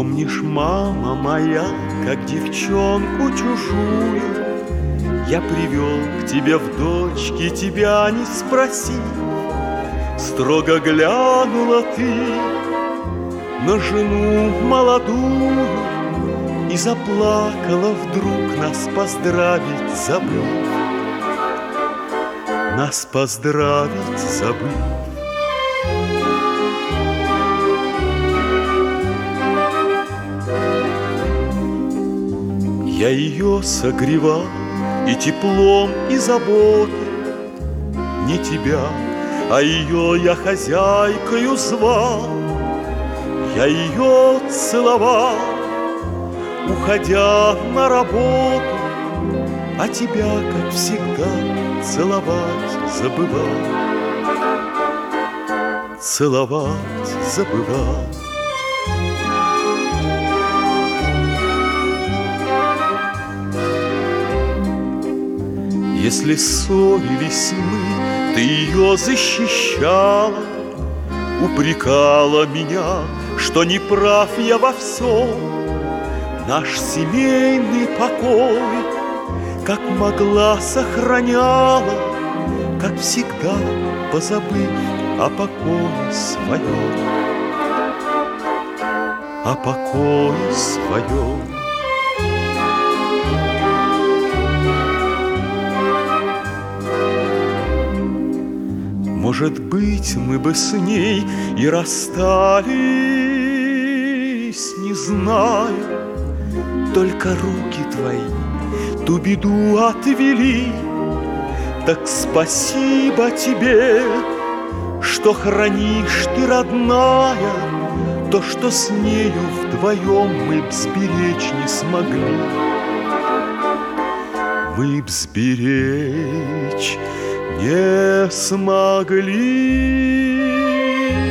Помнишь, мама моя, как девчонку чужую я привел к тебе в дочки, тебя не спросив. Строго глянула ты на жену молодую и заплакала вдруг, нас поздравить забыв. Нас поздравить забыв. Я ее согревал и теплом, и заботой, не тебя, а ее я хозяйкою звал. Я ее целовал, уходя на работу, а тебя, как всегда, целовать забывал. Целовать забывал. Если ссорились мы, ты ее защищала, упрекала меня, что не прав я во всем. Наш семейный покой, как могла, сохраняла, как всегда, позабыв о покое своем. О покое своем. Может быть, мы бы с ней и расстались, не знаю. Только руки твои ту беду отвели. Так спасибо тебе, что хранишь ты, родная, то, что с нею вдвоем мы б сберечь не смогли. Мы б сберечь не смогли.